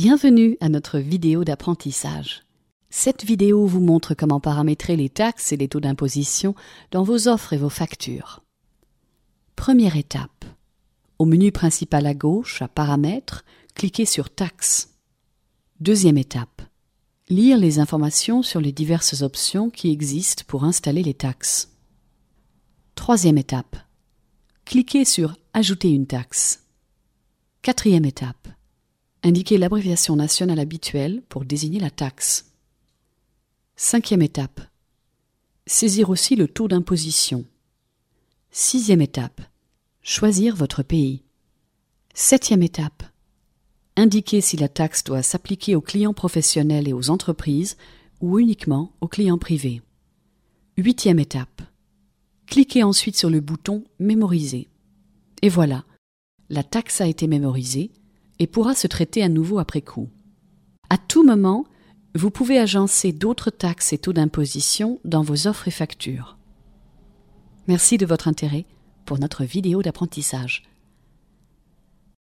Bienvenue à notre vidéo d'apprentissage. Cette vidéo vous montre comment paramétrer les taxes et les taux d'imposition dans vos offres et vos factures. Première étape. Au menu principal à gauche, à Paramètres, cliquez sur Taxes. Deuxième étape. Lire les informations sur les diverses options qui existent pour installer les taxes. Troisième étape. Cliquez sur Ajouter une taxe. Quatrième étape. Indiquez l'abréviation nationale habituelle pour désigner la taxe. Cinquième étape. Saisir aussi le taux d'imposition. Sixième étape. Choisir votre pays. Septième étape. Indiquer si la taxe doit s'appliquer aux clients professionnels et aux entreprises ou uniquement aux clients privés. Huitième étape. Cliquez ensuite sur le bouton « Mémoriser ». Et voilà, la taxe a été mémorisée et pourra se traiter à nouveau après coup. À tout moment, vous pouvez agencer d'autres taxes et taux d'imposition dans vos offres et factures. Merci de votre intérêt pour notre vidéo d'apprentissage.